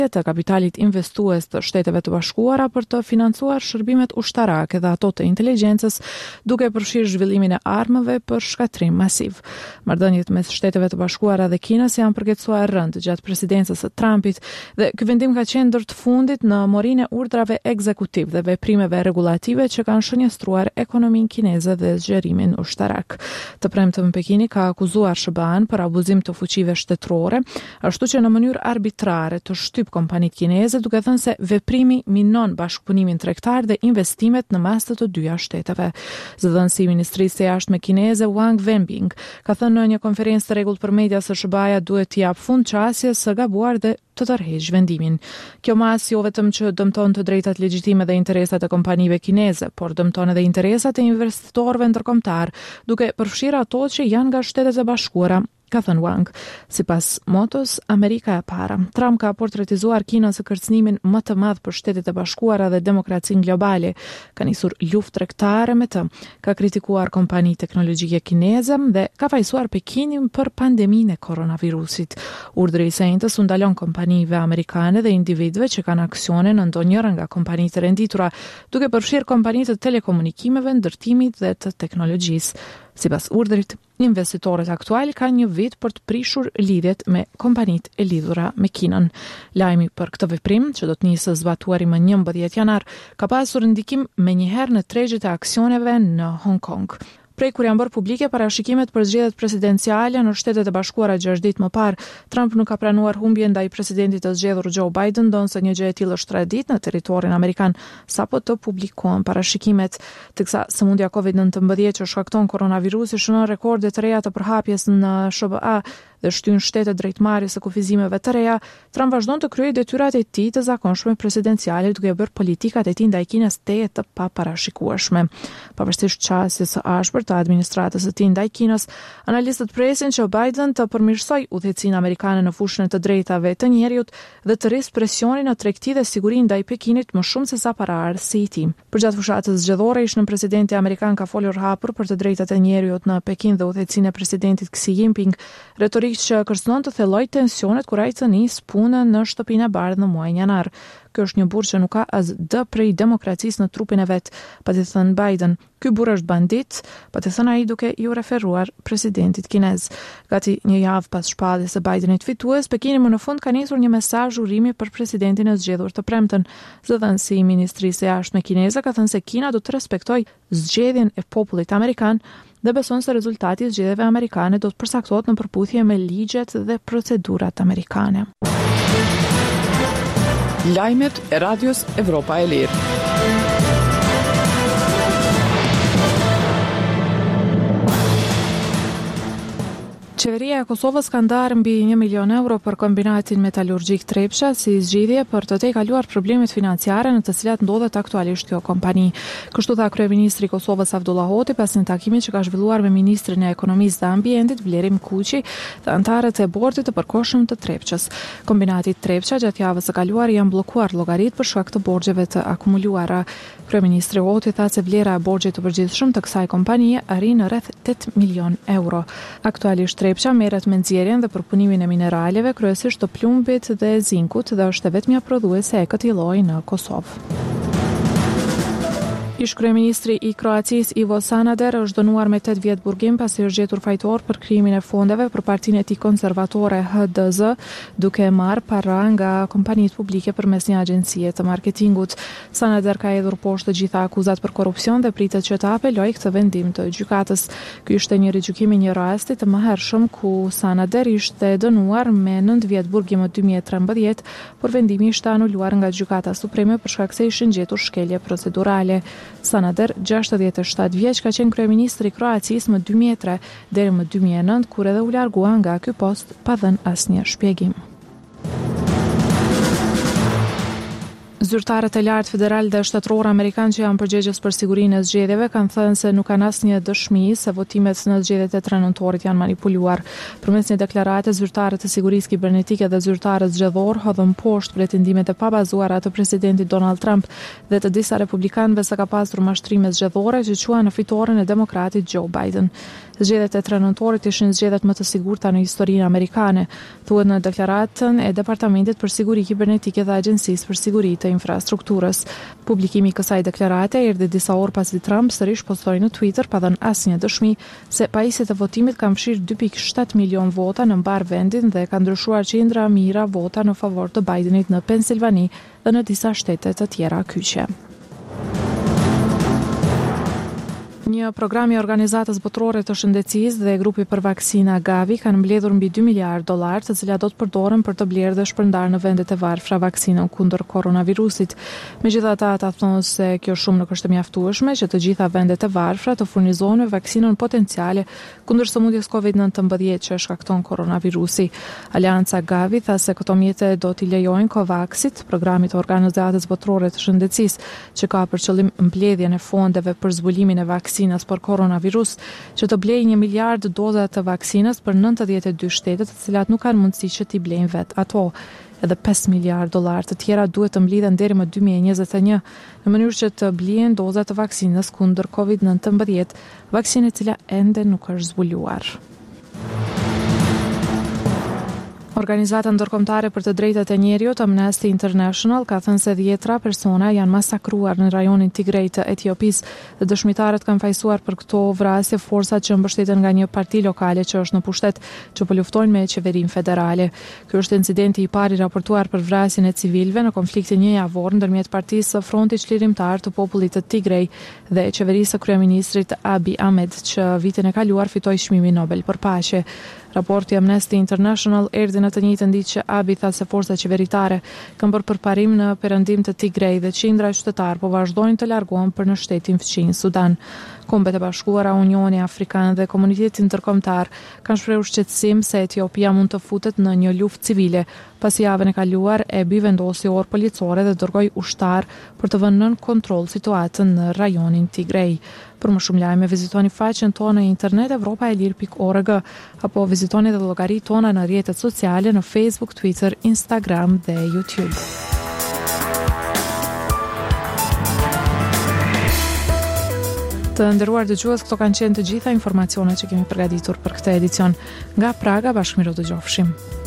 të kapitalit investues të Shteteve të Bashkuara për të financuar shërbimet ushtarake dhe ato të inteligjencës, duke përfshirë zhvillimin e armëve për shkatrim masiv. Marrëdhëniet mes Shteteve të Bashkuara dhe Kinës janë përgjegjësuar rënd gjatë presidencës së Trumpit dhe ky vendim ka qenë ndër të fundit në morinë e urdhrave ekzekutiv dhe veprimeve rregullative që kanë shënjestruar ekonominë kineze dhe zgjerimin ushtarak. Të premtëm Pekini ka akuzuar SBA-n për abuzim të fuqive shtetërore, ashtu që në mënyrë arbitrare të shtyp kompanitë kineze, duke thënë se veprimi minon bashkëpunimin tregtar dhe investimet në mes të dyja shteteve. Zëdhënësi i Ministrisë së Jashtme kineze Wang Wenbing ka thënë në një konferencë të rregullt për media se SBA-ja duhet t'i jap fund qasjes së gabuar dhe të tërheqë vendimin. Kjo mas jo vetëm që dëmton të drejtat legjitime dhe interesat e kompanive kineze, por dëmton edhe interesat e investitorëve ndërkombëtar, duke përfshirë ato që janë nga Shtetet e Bashkuara, ka thënë Wang. Sipas motos Amerika e para, Trump ka portretizuar Kinën si kërcënimin më të madh për Shtetet e Bashkuara dhe demokracinë globale. Ka nisur luftë tregtare me të. Ka kritikuar kompanitë teknologjike kineze dhe ka fajsuar Pekinin për pandeminë e koronavirusit. Urdhri i shenjtës u ndalon kompanive amerikane dhe individëve që kanë aksione në ndonjëra nga kompanitë e renditura, duke përfshirë kompanitë të telekomunikimeve, ndërtimit dhe të teknologjisë. Sipas urdhrit, investitorët aktual kanë një vit për të prishur lidhjet me kompanitë e lidhura me Kinën. Lajmi për këtë veprim, që do të nisë zbatuari më 11 janar, ka pasur ndikim menjëherë në tregjet e aksioneve në Hong Kong. Prej kur janë bërë publike parashikimet për zgjedhjet presidenciale në Shtetet e Bashkuara 6 ditë më parë, Trump nuk ka pranuar humbje ndaj presidentit të zgjedhur Joe Biden, ndonse një gjë e tillë është tradit në territorin amerikan sapo të publikohen parashikimet. Teksa sëmundja COVID-19 që shkakton koronavirusi shënon rekorde të reja të përhapjes në SBA dhe shtyn shtetet drejt marrjes së kufizimeve të reja, Trump vazhdon të kryejë detyrat e tij të zakonshme presidenciale, duke bërë politikat e tij ndaj Kinës të paparashikueshme. Pavarësisht qasjes së ashpër të administratës së tij ndaj Kinës, analistët presin që Biden të përmirësojë udhëhecinë amerikane në fushën e të drejtave të njerëzit dhe të rrisë presionin në tregti dhe siguri ndaj Pekinit më shumë se sa paraardhësi i tij. Përgjatë fushatës zgjedhore, ish presidenti amerikan ka folur hapur për të drejtat e njerëzit në Pekin dhe udhëhecinë e presidentit Xi Jinping, retorikë që kërcënon të thelloj tensionet kur ai të nis punën në Shtëpinë e Bardhë në muajin janar. Kjo është një burr që nuk ka as d prej demokracisë në trupin e vet, pati thënë Biden. Ky burr është bandit, pati thënë ai duke iu referuar presidentit kinez. Gati një javë pas shpalljes së Bidenit fitues, Pekini më në fund ka nisur një mesazh urimi për presidentin e zgjedhur të premten. Zëdhënësi i Ministrisë së Jashtme kineze ka thënë se Kina do të respektojë zgjedhjen e popullit amerikan dhe beson se rezultati i zgjedhjeve amerikane do të përcaktohet në përputhje me ligjet dhe procedurat amerikane. Lajmet e Radios Evropa e Lirë. Qeveria e Kosovës ka ndarë mbi 1 milion euro për kombinatin metalurgjik Trepça si zgjidhje për të tejkaluar problemet financiare në të cilat ndodhet aktualisht kjo kompani. Kështu tha kryeministri i Kosovës Abdullah Hoti pas një takimi që ka zhvilluar me ministrin e ekonomisë dhe ambientit Vlerim Kuqi dhe anëtarët e bordit të përkohshëm të Trepçës. Kombinati Trepça gjatë javës së kaluar janë bllokuar llogaritë për shkak të borxheve të akumuluara. Kryeministri Hoti tha se vlera e borxhit të përgjithshëm të kësaj kompanie arrin në rreth 8 milion euro. Aktualisht Trepça merret me nxjerrjen dhe përpunimin e mineraleve, kryesisht të plumbit dhe zinkut, dhe është e vetmja prodhuese e këtij lloji në Kosovë. Ish kryeministri i Kroacisë Ivo Sanader është dënuar me 8 vjet burgim pasi është gjetur fajtor për krimin e fondeve për partinë e tij konservatore HDZ, duke marrë para nga kompanitë publike përmes një agjencie të marketingut. Sanader ka hedhur poshtë të gjitha akuzat për korrupsion dhe pritet që të apelojë këtë vendim të gjykatës. Ky ishte një rigjykim i një rasti të mëhershëm ku Sanader ishte dënuar me 9 vjet burgim në 2013, por vendimi ishte anuluar nga Gjykata Supreme për shkak se ishin gjetur shkelje procedurale. Sanader, 67 vjeç, ka qenë kryeministri i Kroacisë më 2003 deri më 2009, kur edhe u largua nga ky post pa dhënë asnjë shpjegim. Zyrtarët e lartë federal dhe shtetëror amerikan që janë përgjegjës për sigurinë e zgjedhjeve kanë thënë se nuk kanë asnjë dëshmi se votimet në zgjedhjet e 3 nëntorit janë manipuluar. Përmes një deklarate, zyrtarët e sigurisë kibernetike dhe zyrtarët zgjedhor hodhën poshtë pretendimet e pabazuara të presidentit Donald Trump dhe të disa republikanëve se ka pasur mashtrime zgjedhore që quajnë në fitoren e demokratit Joe Biden. Zgjedhjet e 3 nëntorit ishin zgjedhjet më të sigurta në historinë amerikane, thuhet në deklaratën e Departamentit për Siguri Kibernetike dhe Agjencisë për Siguri të Infrastrukturës. Publikimi i kësaj deklarate erdhi disa orë pasi Trump sërish postoi në Twitter pa dhënë asnjë dëshmi se pajisjet e votimit kanë fshirë 2.7 milion vota në mbar vendin dhe ka ndryshuar qindra mijëra vota në favor të Bidenit në Pensilvani dhe në disa shtete të tjera kyçe. Një program i Organizatës Botërore të Shëndetësisë dhe grupi për vaksina Gavi kanë mbledhur mbi $2 miliardë, të cilat do të përdoren për të blerë dhe shpërndarë në vendet e varfra vaksinën kundër koronavirusit. Megjithatë, ata thonë se kjo shumë nuk është mjaftueshme që të gjitha vendet e varfra të furnizohen me vaksinën potenciale kundër sëmundjes COVID-19 që shkakton koronavirusi. Aleanca Gavi tha se këto mjete do t'i lejojnë COVAX-it, programit të Organizatës Botërore të Shëndetësisë, që ka për qëllim mbledhjen e fondeve për zbulimin e vaksinës për koronavirus, që të blejë 1 miliard doza të vaksinës për 92 shtete të cilat nuk kanë mundësi që t'i blejnë vet ato. Edhe $5 miliardë të tjera duhet të mblidhen deri më 2021 në mënyrë që të blihen doza të vaksinës kundër COVID-19, vaksinë e cila ende nuk është zbuluar. Organizata ndërkombëtare për të drejtat e njerëzit Amnesty International ka thënë se 10 persona janë masakruar në rajonin Tigray të Etiopisë dhe dëshmitarët kanë fajsuar për këto vrasje forcat që mbështeten nga një parti lokale që është në pushtet, që po luftojnë me qeverinë federale. Ky është incidenti i parë i raportuar për vrasjen e civilëve në konfliktin një javor ndërmjet partisë së Frontit Çlirimtar të Popullit të Tigray dhe qeverisë së kryeministrit Abiy Ahmed, që vitin e kaluar fitoi çmimin Nobel për paqe. Raporti Amnesty International erdhi në të njëjtën ditë që Abiy tha se forcat qeveritare kanë bërë përparim në perëndim të Tigray dhe qindra qytetar po vazhdojnë të largohen për në shtetin fëmijë Sudan. Kombet e Bashkuara, Unioni Afrikan dhe komuniteti ndërkombëtar kanë shprehur shqetësim se Etiopia mund të futet në një luftë civile, pasi javën e kaluar Abiy vendosi orë policore dhe dërgoi ushtar për të vënë nën kontroll situatën në rajonin Tigray. Për më shumë lajme, vizitoni faqen tonë në internet evropaelir.org apo vizitoni dhe llogaritë tona në rrjetet sociale në Facebook, Twitter, Instagram dhe YouTube. Të nderuar dëgjues, këto kanë qenë të gjitha informacionet që kemi përgatitur për këtë edicion. Nga Praga, bashkëmiro dëgjofshim.